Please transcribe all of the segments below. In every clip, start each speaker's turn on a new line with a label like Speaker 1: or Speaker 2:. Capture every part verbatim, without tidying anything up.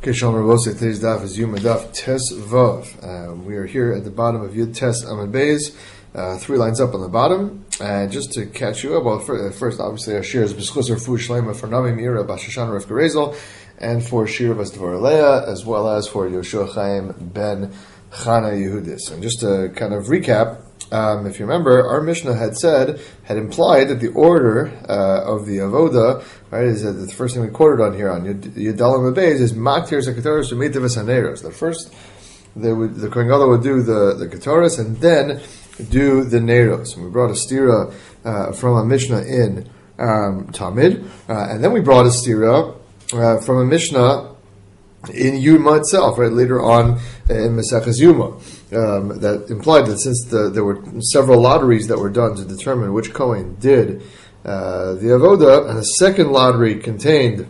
Speaker 1: Okay, Shalom Rabose, today's daf is Yuma Daf Tes Vav. Um, we are here at the bottom of Yud Tes Amud Beis, uh, three lines up on the bottom. And just to catch you up, well, first, obviously, our shir is B'schus Refu Shlema for Navi Meira Bas Shoshana Rivka Rezel, and for Shir Bas Dvorah Leah, as well as for Yoshua Chaim Ben Chana Yehudis. And just to kind of recap, Um, if you remember, our Mishnah had said, had implied that the order uh, of the Avoda, right, is that the first thing we quoted on here on Yudalim Abayz is Maktir Zakatoris Umetivas Haneros. The first, they would, the Kohen Gadol would do the, the Katoris and then do the Neros. And we brought a stira uh, from a Mishnah in um, Tamid, uh, and then we brought a stira uh, from a Mishnah in Yuma itself, right, later on in Maseches Yuma. Um, that implied that since the, there were several lotteries that were done to determine which Kohen did uh, the Avoda, and the second lottery contained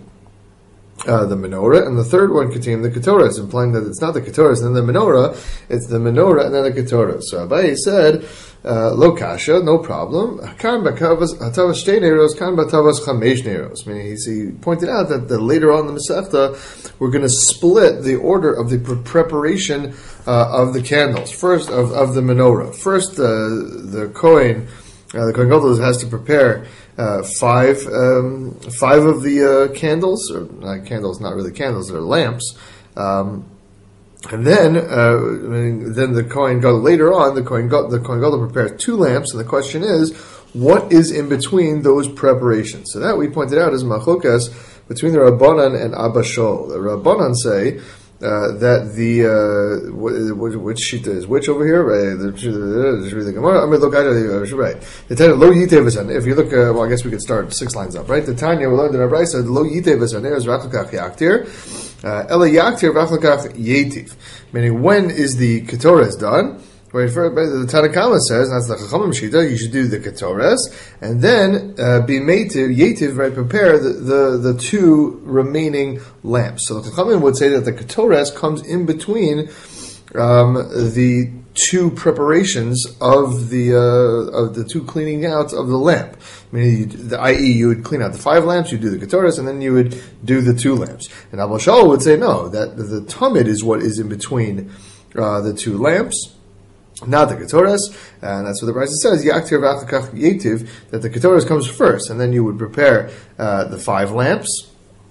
Speaker 1: uh, the menorah, and the third one contained the Ketoras, implying that it's not the Ketoras and then the menorah, it's the menorah and then the Ketoras. So Abaye said, uh, Lo kasha, no problem. Kan batavas shtei neros, kan batavas chamesh neros. Meaning he pointed out that the, later on in the Masechta, we're going to split the order of the pre- preparation uh, of the candles. First, of, of the menorah. First, uh, the Kohen, uh, the Kohen Gadol has to prepare uh, five um, five of the uh, candles, or not candles, not really candles, they're lamps. Um, And then, uh, then the Kohen Gadol, later on, the Kohen Gadol, the Kohen Gadol prepares two lamps, and the question is, what is in between those preparations? So that we pointed out is machokas between the Rabbanan and Abba Shol. The Rabbanan say uh, that the uh, which, which shita is which over here? Right, the, the Gemara. I mean, look, right. The Tanya lo yitev v'saner. If you look, uh, well, I guess we could start six lines up, right? The Tanya we learned in our brayso lo yitev v'saner is rachlekach yaktir. Ela yaktir v'achlekach yetiv. Meaning, when is the ketores done? Right, for, the Tanakama says, and that's the Chachamim Shita, you should do the Ketores, and then uh, be made to Yetiv, right, prepare the, the, the two remaining lamps. So the Chachamim would say that the Ketores comes in between um, the two preparations of the uh, of the two cleaning out of the lamp. Meaning, that is, you would clean out the five lamps, you do the Ketores, and then you would do the two lamps. And Abba Shal would say, no, that the Tamid is what is in between uh, the two lamps, not the Ketores, and that's what the Brisa says, Yaktir v'achakach yetiv, that the Ketores comes first, and then you would prepare uh, the five lamps,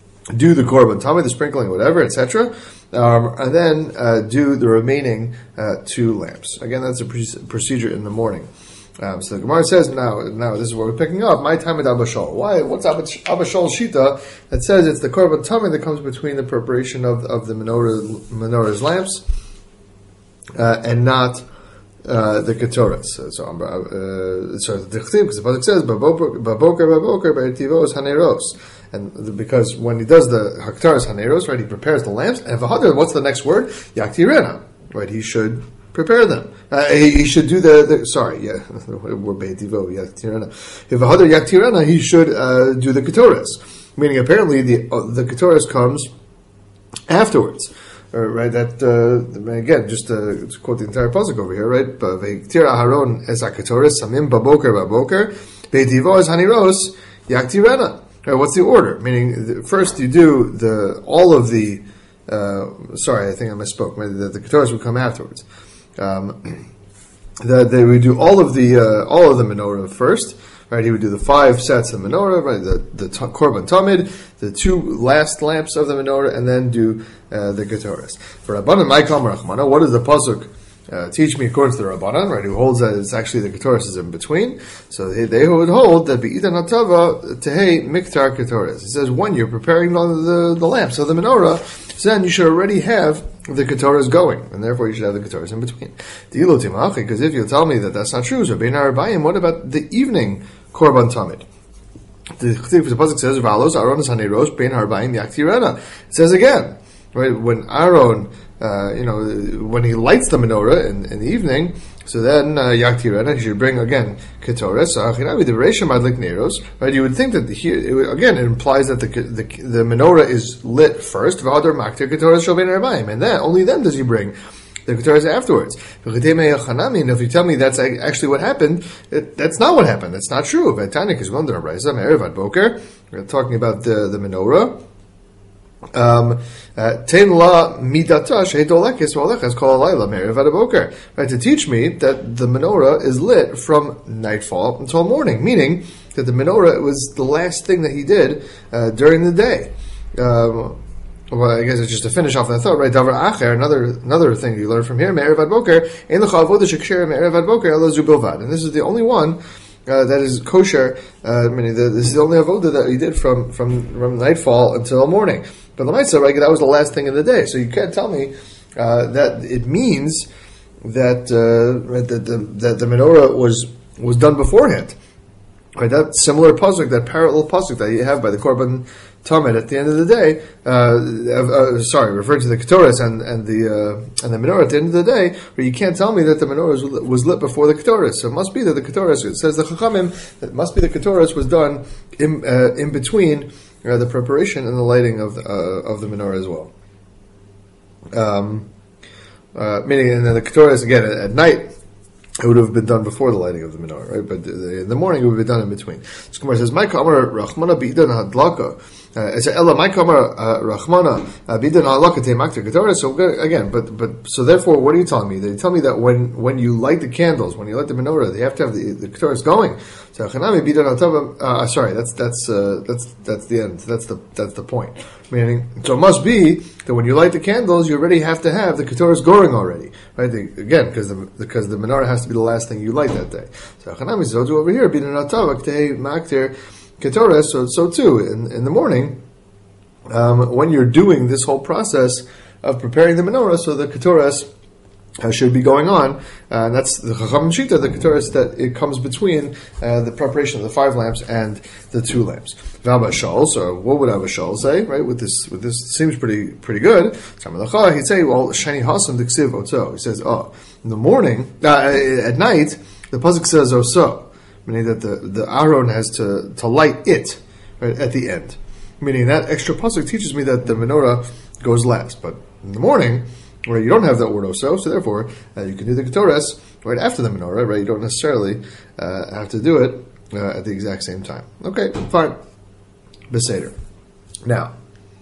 Speaker 1: do the Korban Tamid, the sprinkling, whatever, et cetera, um, and then uh, do the remaining uh, two lamps. Again, that's a pre- procedure in the morning. Um, so the Gemara says, now, now this is what we're picking up, my time at Abba Shol. Why? What's Abba, Abba Shol's Shita that says it's the Korban Tamid that comes between the preparation of, of the menorah, menorah's lamps uh, and not Uh, the Ketoras. So, so, uh, so the Chtiv, because the pasuk says, "Baboker, baboker, ba'etivos haneros," and the, because when he does the Haktaras haneros, right, he prepares the lamps. And v'hadar, what's the next word? Yaktirena, right? He should prepare them. Uh, he, he should do the, the sorry, yeah, we're be'etivo yaktirena. If v'hadar yaktirena, he should uh, do the Ketoras. Meaning, apparently, the uh, the Ketoras comes afterwards. Uh, right, that uh, again, just uh, to quote the entire pasuk over here, right? Ve'iktir Aharon es haketoris samim baboker baboker ve'tivo es haniros yaktirena. Right, what's the order? Meaning, the, first you do the all of the. Uh, sorry, I think I misspoke. The, the ketoris would come afterwards. Um, the, they would do all of the uh, all of the menorah first. Right, he would do the five sets of menorah, right, the, the t- Korban Tamid, the two last lamps of the menorah, and then do uh, the Ketoras. For Rabbanan, Maikam Rachmana, what does the pasuk uh, teach me according to the Rabbanan, right, who holds that it's actually the Ketoras is in between? So they, they would hold that Be'ita Natava Tehei Miktar Ketoras. It says when you're preparing the, the, the lamps of the menorah, so then you should already have the Ketoras going, and therefore you should have the Ketoras in between. Because if you tell me that that's not true, so Bein Harabayim, what about the evening Korban Tamid? The pasuk says, "V'alos Aaron es haneros bein harbaim yaktirena." It says again, right, when Aaron, uh, you know, when he lights the menorah in, in the evening, so then uh, yaktirena, he should bring again ketores. Right, you would think that the, here it would, again it implies that the the, the menorah is lit first, v'adar maktir ketores shel bein harbaim, and then only then does he bring the Ketoras afterwards. If you tell me that's actually what happened, it, that's not what happened. That's not true. We're talking about the, the menorah. Um, Tein la midata shehidolekes v'olechas kol halayla me'erev ad haboker. Right, to teach me that the menorah is lit from nightfall until morning, meaning that the menorah was the last thing that he did uh, during the day. Um, well, I guess it's just to finish off that thought, right? Davar acher, another another thing you learn from here, me'erev ad boker, ein lecha avoda shekshera me'erev ad boker ela zu bilvad. And this is the only one Uh, that is kosher, uh, meaning the, this is the only avoda that he did from, from, from nightfall until morning. But the Maisa, right, that was the last thing of the day. So you can't tell me uh, that it means that, uh, right, that, the, that the menorah was was done beforehand. Right, that similar pasuk, that parallel pasuk that you have by the Korban Tamid at the end of the day, uh, uh, sorry, referring to the Ketores and, and the uh, and the menorah at the end of the day, where you can't tell me that the menorah was, was lit before the Ketores. So it must be that the Ketores, it says the Chachamim, it must be the Ketores was done in uh, in between uh, the preparation and the lighting of the, uh, of the menorah as well. Um, uh, meaning, and then the Ketores again at, at night. It would have been done before the lighting of the menorah, right? But in the morning, it would be done in between. So Gemara says, "My kamar rachmana bidan hadlaka." It's ella my kamar rachmana bidan hadlaka temakter ketores. So again, but but so therefore, what are you telling me? They tell me that when, when you light the candles, when you light the menorah, they have to have the the ketores going. So chanami bidan hatava. Uh, sorry, that's that's uh, that's that's the end. That's the that's the point. Meaning, so it must be that when you light the candles, you already have to have the ketores going already, right? The, again, because the because the menorah has to be the last thing you light that day. So Chanami says, over here, ketores. So so too in in the morning, um, when you're doing this whole process of preparing the menorah, so the ketores Uh, should be going on, uh, and that's the Chacham Shita, the Ketores, that it comes between uh, the preparation of the five lamps and the two lamps. Abba Shal, so what would Abba Shal say, right? With this, with this seems pretty pretty good. He'd say, well, Shani Hasan Diksiv Oto. He says, oh, in the morning, uh, at night, the pasuk says Oso, meaning that the, the Aaron has to, to light it right, at the end. Meaning that extra pasuk teaches me that the menorah goes last, but in the morning, where you don't have that word also, so therefore uh, you can do the ketores right after the menorah, right? You don't necessarily uh, have to do it uh, at the exact same time. Okay, fine. Beseder. Now,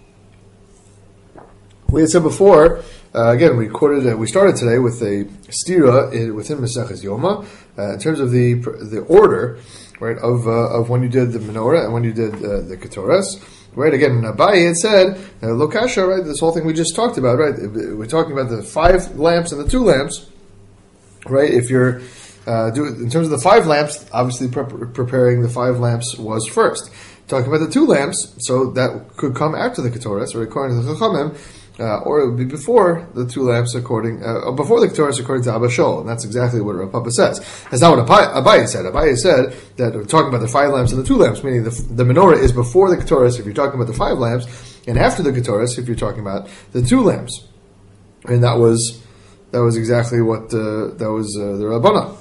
Speaker 1: we had said before, uh, again, we quoted, uh, we started today with a stira in, within Maseches Yoma uh, in terms of the the order, right, of uh, of when you did the menorah and when you did uh, the ketores. Right, again, Abaye had said, uh, Lokasha, right, this whole thing we just talked about, right, we're talking about the five lamps and the two lamps, right, if you're, uh, do, in terms of the five lamps, obviously pre- preparing the five lamps was first. Talking about the two lamps, so that could come after the Ketores, or according to the Chachamim, uh, or it would be before the two lamps, according, uh, before the Ketores, according to Abba Shol, and that's exactly what Rav Papa says. That's not what Abaye said. Abaye said that we're talking about the five lamps and the two lamps, meaning the, the menorah is before the Ketores if you're talking about the five lamps, and after the Ketores if you're talking about the two lamps. And that was that was exactly what uh, that was uh, the Rabbanah,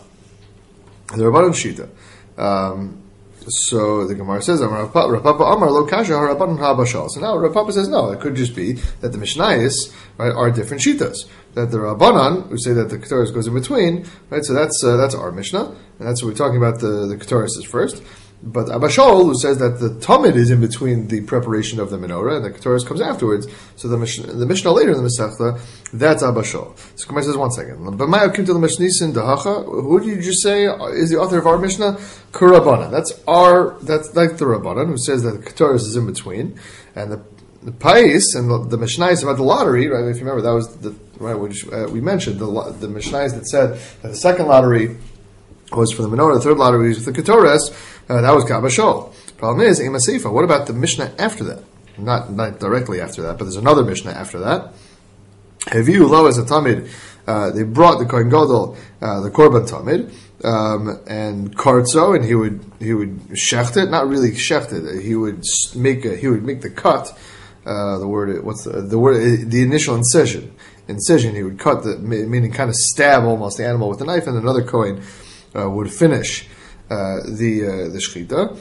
Speaker 1: the Rabbanah Shita. Um, So the Gemara says, Rav Papa Amar Lo Kasha HaRabbanan HaBashal. So now Rav Papa says, no, it could just be that the Mishnayos, right, are different shitas. That the Rabbanan, who say that the Ketores goes in between, right, so that's uh, that's our Mishnah, and that's what we're talking about, the, the Ketores is first. But Abba Shol, who says that the Tamid is in between the preparation of the menorah and the Ketores comes afterwards, so the Mishnah, the Mishnah later in the Masechta, that's Abba Shol. So Gemara says, one second. But Ma'akim to the Mishnisin Dahacha, who did you just say is the author of our Mishnah? Kurabanan. That's our, that's like the Rabbanan, who says that the Ketores is in between, and the the Pais and the, the Mishnayos about the lottery, right? If you remember, that was the right which uh, we mentioned the the Mishnayos that said that the second lottery was for the menorah, the third lottery was for the Ketores. Uh, that was Abba Shol. Problem is, Ema Seifa. What about the Mishnah after that? Not not directly after that, but there's another Mishnah after that. Heviu lo as a tamid. Uh, they brought the Kohen Gadol, uh, the Korban Tamid, um, and Kartzo, and he would he would shecht it. Not really shecht it. He would make a, he would make the cut. Uh, the word what's the, the word the initial incision incision. He would cut the meaning kind of stab almost the animal with a knife, and another Kohen uh, would finish Uh, the uh, the shchita.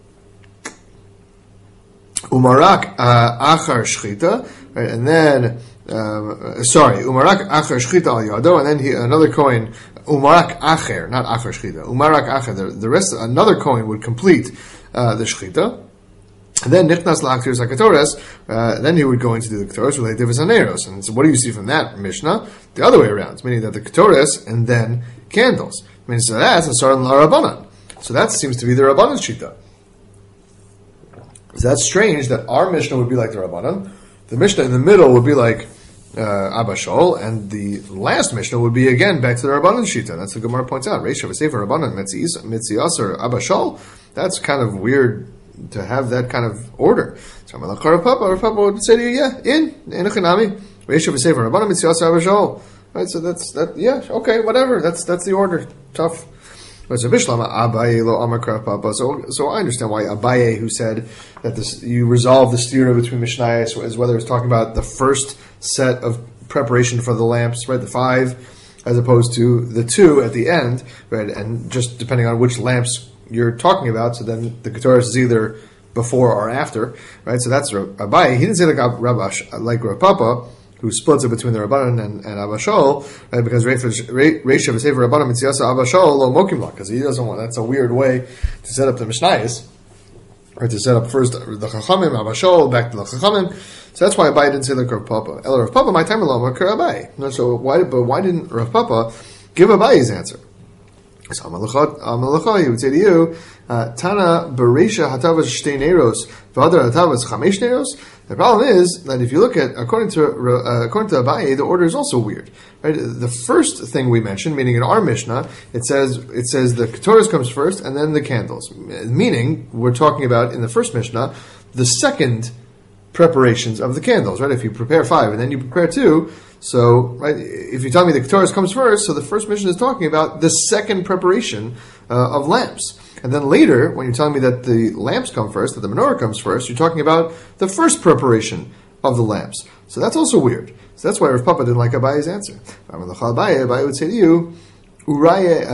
Speaker 1: Umarak uh, achar shchita, right, and then um, sorry, umarak achar shchita al yado, and then he, another Kohen, umarak acher, not achar shchita, umarak acher. The, the rest, another Kohen would complete uh, the shchita. And then Nichnas La'aktir Zakatoras, uh, then he would go into the Ketores related to Haneros. And so what do you see from that Mishnah? The other way around, meaning that the Ketores and then candles. I mean, so that's a Saran LaRabbanan. So that seems to be the Rabbanan Shita. So that's strange that our Mishnah would be like the Rabbanan. The Mishnah in the middle would be like uh, Abba Shaul, and the last Mishnah would be again back to the Rabbanan Shita. That's what Gemara points out. Reisha v'sefer Rabbanan Mitzias or Abba Shaul. That's kind of weird to have that kind of order. So Rav Papa, Rav Papa would say to you, yeah, in in a Chanami. Reisha v'sefer Rabbanan Mitzias Abba Shaul. Right, so that's that. Yeah, okay, whatever. That's that's the order. Tough. But so Bishlama Abaye lo Amar Rav Papa. So so I understand why Abaye, who said that this you resolve the stira between Mishnayos, as whether it's talking about the first set of preparation for the lamps, right, the five, as opposed to the two at the end, right, and just depending on which lamps you're talking about. So then the Ketores is either before or after, right? So that's Abaye. He didn't say like Rabash, like Rav Papa, who splits it between the Rabbanan and, and Abba Shaul, right? Because Reisha v'sefer Rabbanan Mitziasa Abba Shaul lo mokim la, because he doesn't want. That's a weird way to set up the Mishnayos, or to set up first the Chachamim, Abba Shaul, back to the Chachamim. So that's why Abaye didn't say like Rav Papa. El Rav Papa, my time alone, Abaye. So why? But why didn't Rav Papa give Abaye's answer? So Amalacha, he would say to you, uh, Tana Bereisha Hatavas Shtei Neros, V'adar Hatavas Chamesh Neros. The problem is that if you look at, according to uh, according to Abaye, the order is also weird. Right? The first thing we mentioned, meaning in our Mishnah, it says it says the Ketores comes first and then the candles. Meaning, we're talking about in the first Mishnah, the second preparations of the candles. Right? If you prepare five and then you prepare two, so right, if you tell me the Ketores comes first, so the first Mishnah is talking about the second preparation uh, of lamps. And then later, when you're telling me that the lamps come first, that the menorah comes first, you're talking about the first preparation of the lamps. So that's also weird. So that's why Rav Papa didn't like Abaye's answer. Abaye would say to you, Uruye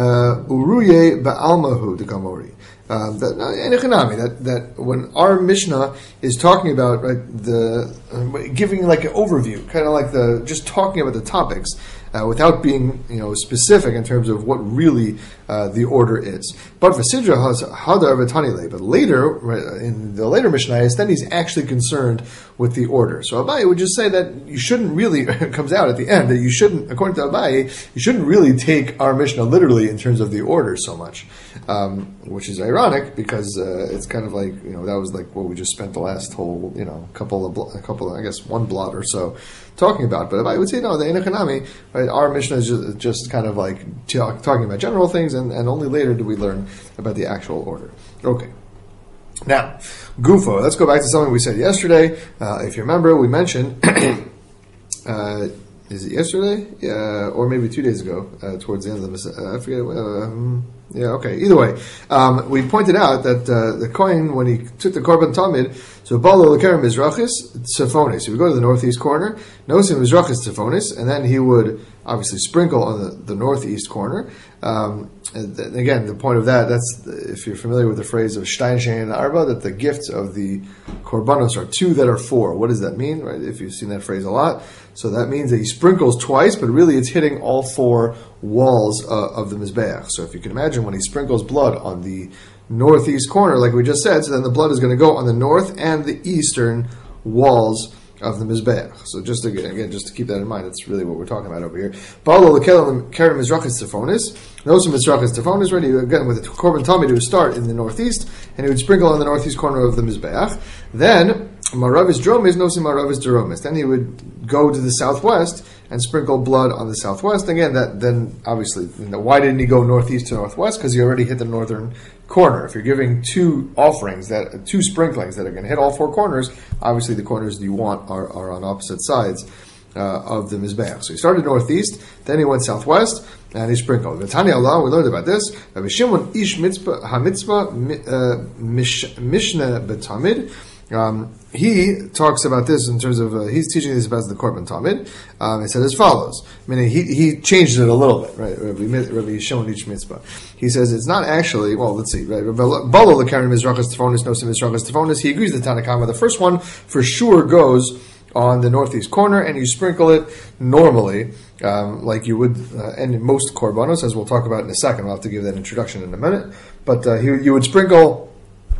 Speaker 1: ba'almahu de gamori. Um, that, that that when our Mishnah is talking about right, the uh, giving like an overview, kind of like the just talking about the topics uh, without being you know specific in terms of what really uh, the order is. But Vasidra has hadar v'tanile. But later, right, in the later Mishnah, then he's actually concerned with the order. So Abaye would just say that you shouldn't really it comes out at the end that you shouldn't, according to Abaye, you shouldn't really take our Mishnah literally in terms of the order so much, um, which is ironic because uh, it's kind of like you know that was like what we just spent the last whole you know couple of blo- a couple of, I guess one blot or so talking about. But I would say no, the Enochanami, right? Our Mishnah is just, just kind of like talk, talking about general things, and, and only later do we learn about the actual order. Okay. Now, Gufo. Let's go back to something we said yesterday. Uh, if you remember, we mentioned. uh, Is it yesterday? Yeah, or maybe two days ago, uh, towards the end of the, uh, I forget, um, yeah, okay, either way. Um, we pointed out that, uh, the Kohen, when he took the Korban Tamid, so Balo Lekerem Mizrachis, Tzefonis. He would go to the northeast corner, Nosim Mizrachis Tzefonis, and then he would obviously sprinkle on the, the northeast corner. Um, and th- again, the point of that, that's, if you're familiar with the phrase of Stein, Shein, and Arba, that the gifts of the Korbanos are two that are four. What does that mean, right? If you've seen that phrase a lot. So that means that he sprinkles twice, but really it's hitting all four walls uh, of the Mizbeach. So if you can imagine when he sprinkles blood on the northeast corner, like we just said, so then the blood is going to go on the north and the eastern walls of the Mizbeach. So just to, again, just to keep that in mind, that's really what we're talking about over here. Ba'alo lekelim kerem mizrachis tzefonis. Nosim mizrachis tzefonis, ready again with the Korban Tamid, he would start in the northeast, and he would sprinkle on the northeast corner of the Mizbeach. Then, Maravis dromis, nosim maravis dromis. Then he would go to the southwest and sprinkle blood on the southwest. Again, that then obviously, you know, why didn't he go northeast to northwest? Because he already hit the northern corner. If you're giving two offerings, that two sprinklings that are going to hit all four corners, obviously the corners you want are, are on opposite sides uh, of the Mizbeach. So he started northeast, then he went southwest, and he sprinkled. V'tani Allah, we learned about this. Rabbi Shimon ish mitzvah hamitzvah mishnah betamid. Um, he talks about this in terms of, uh, he's teaching this about the Korban Tamid. Um, he said as follows, meaning he, he changed it a little bit, right? Rabbi, Rabbi Shimon Ish Mitzvah. He says it's not actually, well, let's see, right? Balo l'karim Mizrachas Tefonis, Nosim Mizrachas Tefonis. He agrees with the Tanakama. The first one for sure goes on the northeast corner, and you sprinkle it normally, um, like you would, uh, and most Korbanos, as we'll talk about in a second. I'll have to give that introduction in a minute. But, uh, he, you would sprinkle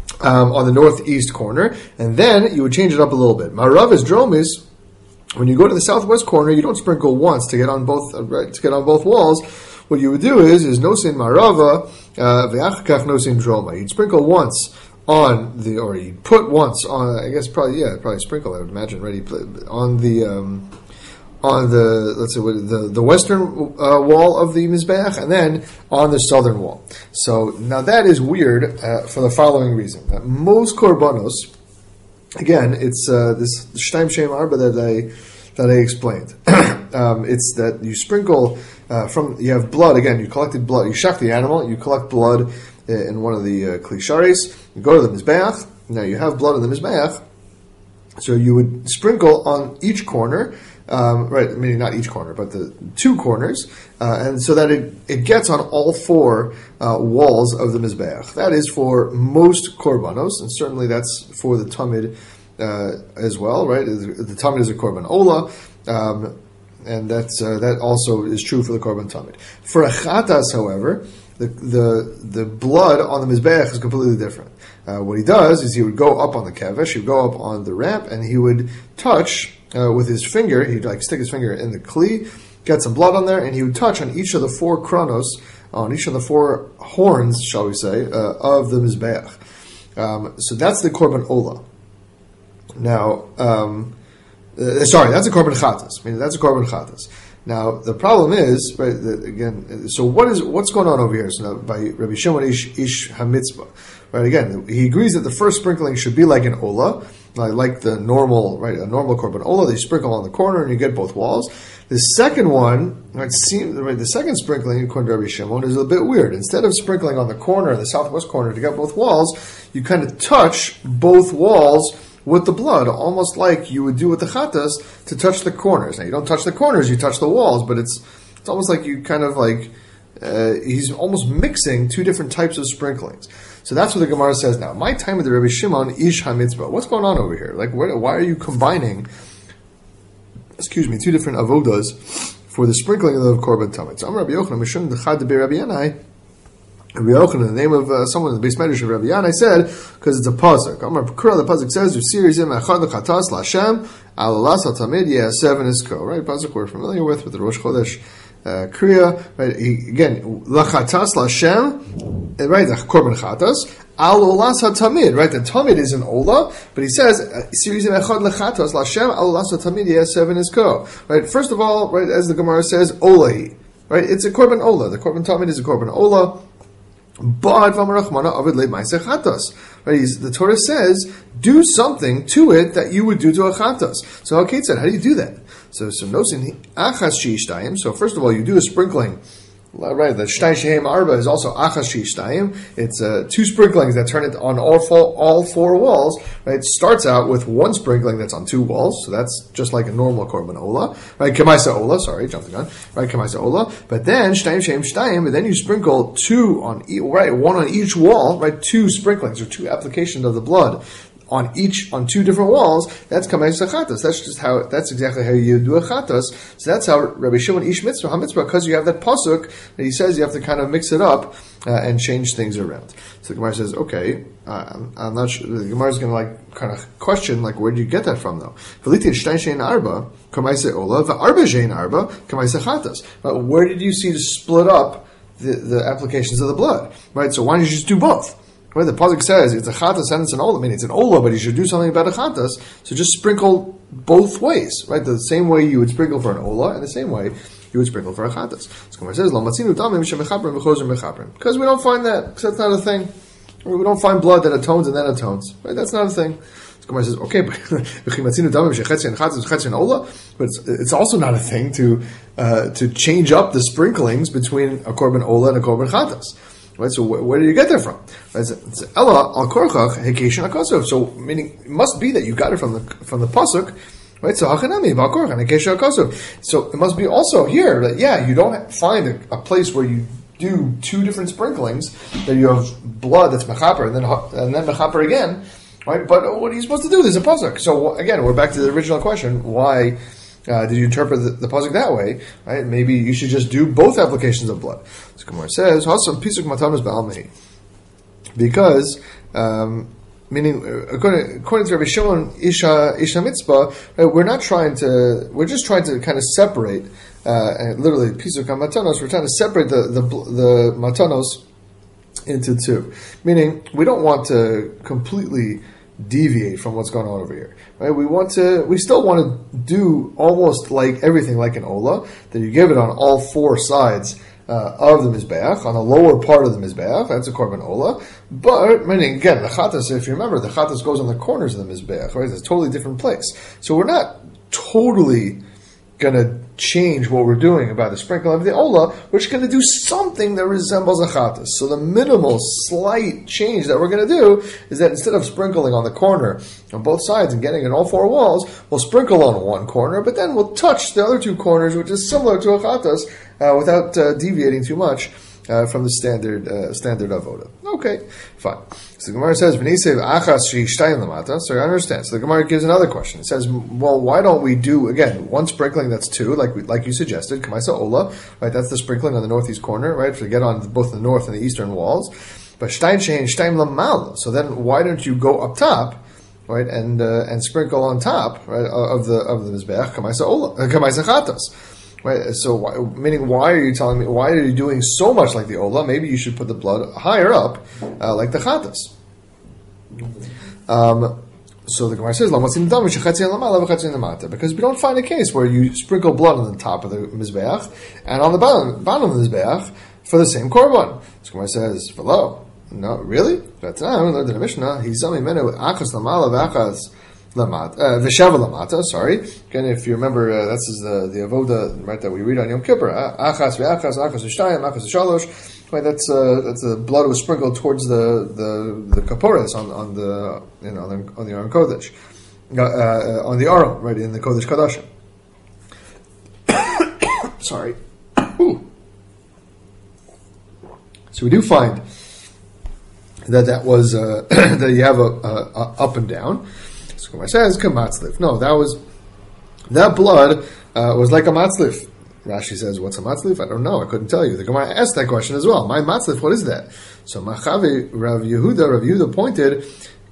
Speaker 1: um, on the northeast corner, and then you would change it up a little bit. Marav is dromis. When you go to the southwest corner, you don't sprinkle once to get on both uh, right, to get on both walls. What you would do is is nosin marava ve'achkach nosin droma. You'd sprinkle once on the, or you'd put once on. I guess probably yeah, probably sprinkle. I would imagine ready on the um, on the let's say the the western uh, wall of the mizbeach, and then on the southern wall. So now that is weird uh, for the following reason: that most korbanos. Again, it's uh, this Shtaim Shem Arba that I that I explained. um, it's that you sprinkle uh, from you have blood. Again, you collected blood. You shach the animal. You collect blood in one of the uh, klisharis. You go to the mizbeach. Now you have blood in the mizbeach, so you would sprinkle on each corner. Um, right, meaning not each corner, but the two corners, uh, and so that it, it gets on all four uh, walls of the mizbeach. That is for most korbanos, and certainly that's for the tamid uh, as well. Right, the tamid is a korban ola, um, and that's uh, that also is true for the korban tamid. For a chatas, however, the the the blood on the mizbeach is completely different. Uh, what he does is he would go up on the kevesh, he would go up on the ramp, and he would touch. Uh, with his finger, he'd like stick his finger in the kli, get some blood on there, and he would touch on each of the four kronos, on each of the four horns, shall we say, uh, of the mizbeach. Um, so that's the korban ola. Now, um, uh, sorry, that's a korban chatas. I mean, that's a korban chatas. Now, the problem is, right, that again, so what is what's going on over here? So now, by Rabbi Shimon Ish, Ish HaMitzvah, right, again, he agrees that the first sprinkling should be like an ola, like, like the normal, right, a normal korban ola, they sprinkle on the corner and you get both walls. The second one, right, seem, right, the second sprinkling, according to Rabbi Shimon, is a bit weird. Instead of sprinkling on the corner, the southwest corner, to get both walls, you kind of touch both walls with the blood, almost like you would do with the chatas to touch the corners. Now, you don't touch the corners, you touch the walls, but it's it's almost like you kind of like, uh, he's almost mixing two different types of sprinklings. So that's what the Gemara says now. My time with the Rabbi Shimon, Ish HaMitzvah. What's going on over here? Like, where, why are you combining, excuse me, two different avodas for the sprinkling of the Korban Tamid? So I'm Rabbi Yochanan, Mishum Dechad Debe Rabbi Yanai. Rabbi Yochanan, the name of uh, someone in the base medrash of Rabbi Yanai said, because it's a pasuk. Amar Kura, the pasuk says, "Usiri zim echad lechatas laHashem al las hatamid ye'asev v'nisko." Right, pasuk we're familiar with with the Rosh Chodesh uh, Kriya. Right, he, again, lachatas laHashem. Right, the korban chatas al olas hatamid. Right, the tamid is an ola, but he says, "Usiri zim echad lechatas laHashem al las hatamid ye'asev v'nisko." Right, first of all, right, as the Gemara says, olahi. Right, it's a korban ola. The korban tamid is a korban ola. But right, the Torah says, do something to it that you would do to a chatas. So Kate said, how do you do that? So so nosin achas sheishtayim. So first of all, you do a sprinkling. Right, the Shtay Shehem Arba is also Achas Sheishtayim. It's uh, two sprinklings that turn it on all four, all four walls. Right, it starts out with one sprinkling that's on two walls, so that's just like a normal Korban Ola. Right, Kemaisa Ola, sorry, jumped the gun. Right, Kemaisa Ola. But then Shtayim Shehem Shtayim, but then you sprinkle two on each, right, one on each wall, right, two sprinklings or two applications of the blood on each, on two different walls. That's Kamei Chatas. That's just how, that's exactly how you do a Chatas. So that's how Rabbi Shimon Ish Mitzvah, HaMitzvah, because you have that pasuk that he says you have to kind of mix it up uh, and change things around. So the Gemara says, okay, uh, I'm, I'm not sure, the Gemara is going to like, kind of question, like, where do you get that from though? V'litin Shtay Shein Arba, Kamei Ola, V'arba Shein Arba, Kamei Chatas. But where did you see to split up the, the applications of the blood? Right, so why don't you just do both? Right, the pasuk says it's a chatas and it's an ola. I mean, it's an ola, but you should do something about a chatas. So just sprinkle both ways, right? The same way you would sprinkle for an ola, and the same way you would sprinkle for a chatas. So Gemara says, because we don't find that, because that's not a thing. We don't find blood that atones and then atones. Right? That's not a thing. So Gemara says, okay, but but it's, it's also not a thing to uh, to change up the sprinklings between a korban ola and a korban chatas. Right, so where, where did you get that from? Right, so, Ella al korchach hekeshin akosov. So meaning it must be that you got it from the from the pasuk, right? So hachanami bal korchach hekeshin akosov. So it must be also here that yeah, you don't find a, a place where you do two different sprinklings that you have blood that's mechaper and then and then mechaper again, right? But what are you supposed to do? There's a pasuk. So again, we're back to the original question: why? Uh, did you interpret the, the pasuk that way? Right? Maybe you should just do both applications of blood. So Gemara says, "Hasam pisuk matanos ba'almei," because um, meaning according, according to Rabbi Shimon Isha Isha Mitzvah, right, we're not trying to. We're just trying to kind of separate. Uh, and literally, Pisukah Matanos. We're trying to separate the the, the Matanos into two. Meaning, we don't want to completely deviate from what's going on over here. Right? We want to. We still want to do almost like everything like an Ola, that you give it on all four sides. Uh, of the Mizbeach, on the lower part of the Mizbeach, that's a Korban Ola. But, meaning, again, the Chatas, if you remember, the Chatas goes on the corners of the Mizbeach, right? It's a totally different place. So we're not totally going to change what we're doing about the sprinkling of the Ola. We're just going to do something that resembles a Chatas. So the minimal, slight change that we're going to do is that instead of sprinkling on the corner on both sides and getting in all four walls, we'll sprinkle on one corner, but then we'll touch the other two corners, which is similar to a Chatas, Uh, without uh, deviating too much uh, from the standard uh, standard avoda. Okay, fine. So the Gemara says, "V'nisev achas sheishtayim lamata." So I understand. So the Gemara gives another question. It says, "Well, why don't we do again one sprinkling that's two, like we, like you suggested, kamaisa ola, right? That's the sprinkling on the northeast corner, right? To get on both the north and the eastern walls. But shtayim shein shtayim lamala. So then, why don't you go up top?" Right, and uh, and sprinkle on top, right, of the of the mizbeach kamaisa ola, kamaisa chatas. Right, so why, meaning, why are you telling me? Why are you doing so much like the Ola? Maybe you should put the blood higher up, uh, like the Chatas. Um, so the Gemara says, because we don't find a case where you sprinkle blood on the top of the mizbeach and on the bottom, bottom of the mizbeach for the same korban. So the Gemara says, "V'lo, no, really? That's not. We learned in the Mishnah. He's telling me achas lamala v'achas." Lamata, uh, Veshava Lamata, sorry. Again, if you remember, uh, this is the, the Avoda, right, that we read on Yom Kippur. Achas ve'achas, achas v'shtayim, achas v'shalosh. Right, that's, uh, that's the blood was sprinkled towards the, the, the kaporas on, on the, you know, on the, on the Aron Kodesh. Uh, uh, on the Aron, right, in the Kodesh Kadashim. Sorry. Ooh. So we do find that that was, uh, that you have a, a, a up and down. So Gemara says, "Kamatzlif." No, that was that blood uh, was like a matzlif. Rashi says, "What's a matzlif?" I don't know. I couldn't tell you. The Gemara asked that question as well. My matzlif, what is that? So Machavi Rav Yehuda, Rav Yehuda pointed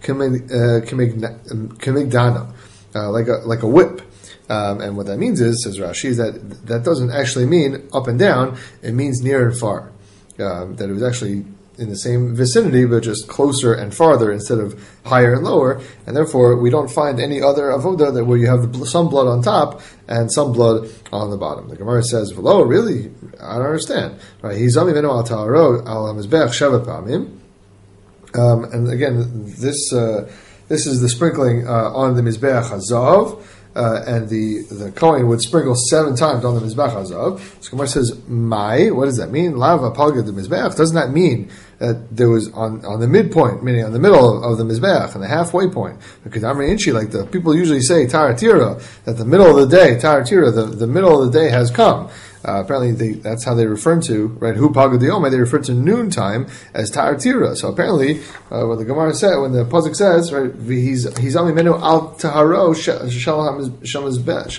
Speaker 1: kamigdana, uh, like a like a whip. Um, and what that means is, says Rashi, is that that doesn't actually mean up and down. It means near and far. Um, that it was actually in the same vicinity, but just closer and farther instead of higher and lower, and therefore we don't find any other avoda that where you have the, some blood on top and some blood on the bottom. The Gemara says, "V'lo, really? I don't understand." Right? Hizami v'nu al ta'aro al mizbeach sheva pamim. Um, and again, this uh, this is the sprinkling uh, on the mizbeach hazav. Uh, and the, the Kohen would sprinkle seven times on the Mizbeach Hazav. So Gemara says, "Mai." What does that mean? Lava palga the Mizbeach. Doesn't that mean that there was on, on the midpoint, meaning on the middle of, of the Mizbeach, and the halfway point? Because Amri Inchi, like the people usually say, Taratira, that the middle of the day, Taratira, the, the middle of the day has come. Uh, apparently, they, that's how they refer to, right? Hu Paga Dioma, they refer to noontime as Taratira. So apparently, uh, what the Gemara said, when the Pasuk says, right, he's he's Ami Menu al Taharo Shamizbach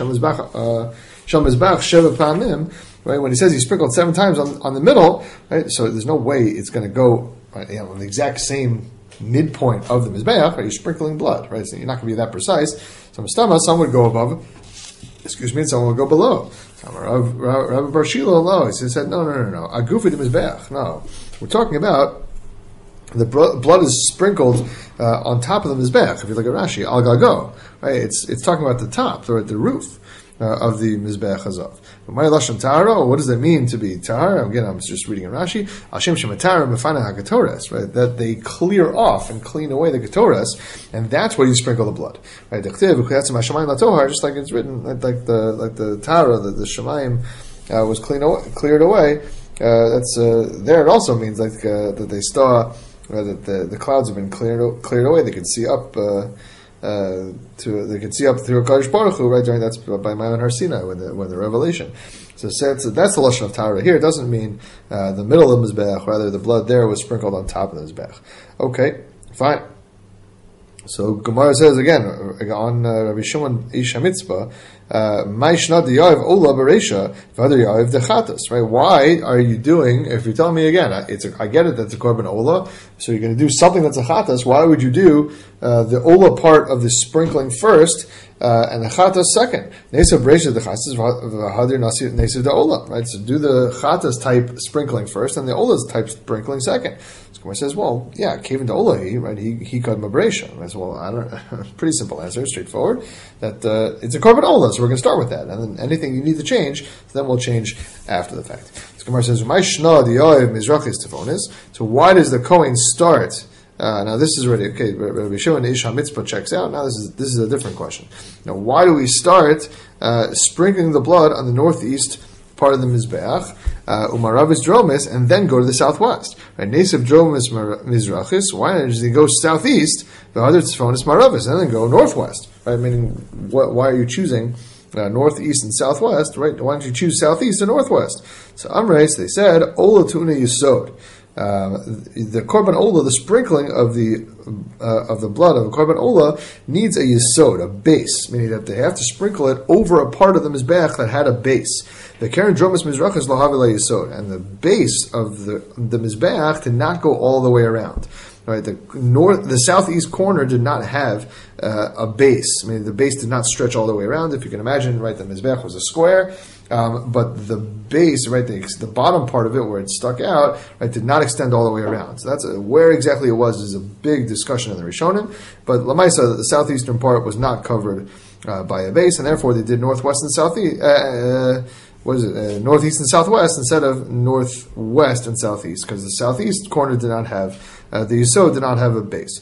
Speaker 1: Sheva Pamim, right? When he says he sprinkled seven times on, on the middle, right? So there's no way it's going to go, right, you know, on the exact same midpoint of the Mizbeach, right? You're sprinkling blood, right? So you're not going to be that precise. Some stomach, some would go above, excuse me, and some would go below. Rabbi Bar Shila, he said, no, no, no, no. Agufi de Mizbeach. No. We're talking about the blood is sprinkled uh, on top of the Mizbeach. If you look at Rashi, al gago, right? It's it's talking about the top, the, the roof uh, of the Mizbeach Hazav. But my lashon tahara, what does that mean to be tahara? Again, I'm just reading in Rashi. Hashem shematara mefana hakatoras, right? That they clear off and clean away the katoras, and that's where you sprinkle the blood, right? Just like it's written, like the like the tahara, the, the shemayim uh, was clean away, cleared away. Uh, that's uh, there. It also means like uh, that they saw. Uh, that the, the clouds have been cleared cleared away. They could see up uh, uh, to they could see up through a Kadosh Baruch Hu, right? During that's by Maimon Har Sinai when the when the revelation. So that's that's the lashon of Torah here. It doesn't mean uh, the middle of the mizbeach. Rather, the blood there was sprinkled on top of the mizbeach. Okay, fine. So Gemara says again on uh, Rabbi Shimon Isha Mitzvah, uh, Maishnad Yav Ola Beresha, V'Adar Yav Dechatas, right? Why are you doing, if you tell me again, it's a, I get it, that's a Korban Ola, so you're going to do something that's a Chatas, why would you do uh, the Ola part of the sprinkling first, Uh, and the chatas second. Nesav Beresha the chatas v'hadir nasi nesav the ola. Right, so do the chatas type sprinkling first, and the ola's type sprinkling second. So Gemara says, well, yeah, cave into ola, he right, he he cut Beresha. I said, well, I don't. Pretty simple answer, straightforward. That uh, it's a korban ola, so we're going to start with that, and then anything you need to change, then we'll change after the fact. So Gemara says, "My shna diyav mizrachis tifonis." So why does the Kohen start? Uh, now this is already okay. Rabbi Shimon Ish HaMitzpah checks out. Now this is this is a different question. Now, why do we start uh, sprinkling the blood on the northeast part of the mizbeach, uh, umaravis dromis, and then go to the southwest? Right? Nesav dromis mizrachis. Why does he go southeast? The other tzfonis maravis, and then go northwest. Right? Meaning, what, why are you choosing uh, northeast and southwest? Right? Why don't you choose southeast and northwest? So Amreis, they said ola tuna yisod. Uh, the korban ola, the sprinkling of the uh, of the blood of the korban ola, needs a yisod, a base, meaning that they have to sprinkle it over a part of the mizbeach that had a base. The keren dromis mizrachis lo havila yisod, and the base of the the mizbeach did not go all the way around. Right, the north, the southeast corner did not have uh, a base. I mean, the base did not stretch all the way around. If you can imagine, right, the mizbeach was a square. Um, but the base, right, the, the bottom part of it where it stuck out, right, did not extend all the way around. So that's a, where exactly it was is a big discussion in the Rishonim. But Lamaisa, the southeastern part was not covered uh, by a base, and therefore they did northwest and southeast. Uh, uh, what is it? Uh, northeast and southwest instead of northwest and southeast, because the southeast corner did not have uh, the yisod did not have a base.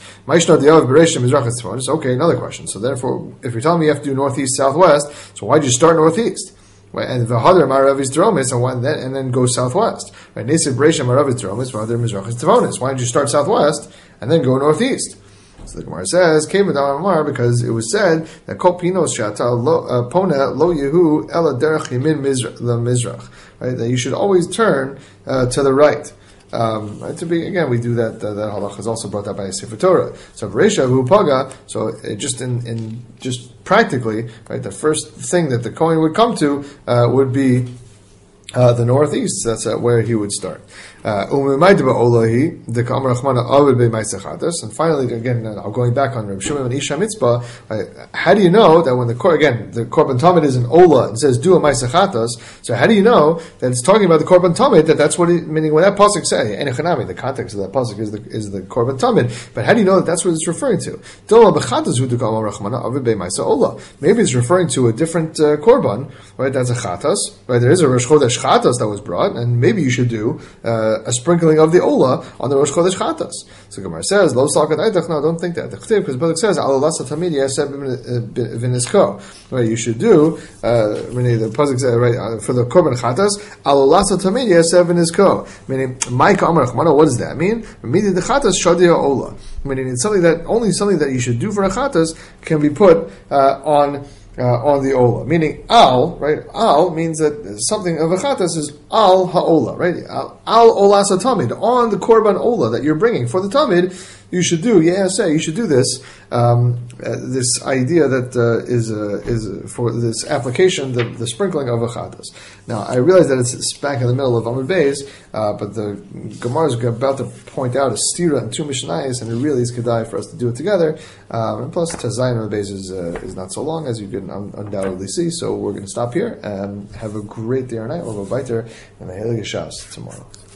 Speaker 1: Okay, another question. So therefore, if you're telling me you have to do northeast, southwest, so why'd you start northeast? Right, and v'hadar maravis dromis, and then and then go southwest. Right, nesav beresha maravis dromis, v'hadar mizrachis tivonis. Why don't you start southwest and then go northeast? So the Gemara says, "Came with Amar," because it was said that kol pinos shata pona lo yehu ela derech yamin the mizrach. Right, that you should always turn uh, to the right. Um, right, to be again, we do that. Uh, that halach is also brought up by a Sefer Torah. So Beresha hu paga. So it just in, in just practically, right, the first thing that the Kohen would come to uh, would be uh, the northeast. That's uh, where he would start. Uh, and finally, again, now going back on Reb Shimon and Ish HaMitzpah, right, how do you know that when the again the Korban Tamid is an Ola and says do a Maisachatas? So how do you know that it's talking about the Korban Tamid? That that's what it, meaning when that pasuk say Enechanami, the context of that pasuk is the is the Korban Tamid. But how do you know that that's what it's referring to? Maybe it's referring to a different uh, Korban, right? That's a Chatas, right? There is a Rosh Chodesh Chatas that was brought, and maybe you should do Uh, a sprinkling of the Ola on the Rosh Chodesh Chatas. So Gemara says, Lo Salkat Aitach, no, don't think that. The Chtiv, because the Pasuk says, Alalasa Tamid Yaseh V'Nisko. Right, you should do, uh, the Pasuk says, right, uh, for the Korban Chatas, Alalasa Tamid Yaseh V'Nisko. Meaning, Maika Amar Chmana, what does that mean? Meaning the Chatas Shadia Ola. Meaning it's something that, only something that you should do for a Chatas can be put uh, on Uh, on the Ola. Meaning, al, right? Al means that something of a chatas is al ha'ola, right? Al, al olas tamid, on the korban Ola that you're bringing for the tamid, you should do, yeah, say, you should do this, um, uh, this idea that uh, is uh, is for this application, the, the sprinkling of a chatas. Now, I realize that it's back in the middle of Amud Beis, uh, but the Gemara is about to point out a stira and two mishnayos, and it really is kedai for us to do it together. Um, and plus, Tazayin Amud Beis is, uh, is not so long, as you can un- undoubtedly see, so we're going to stop here, and have a great day or night. We'll go weiter in the Heilige Shas tomorrow.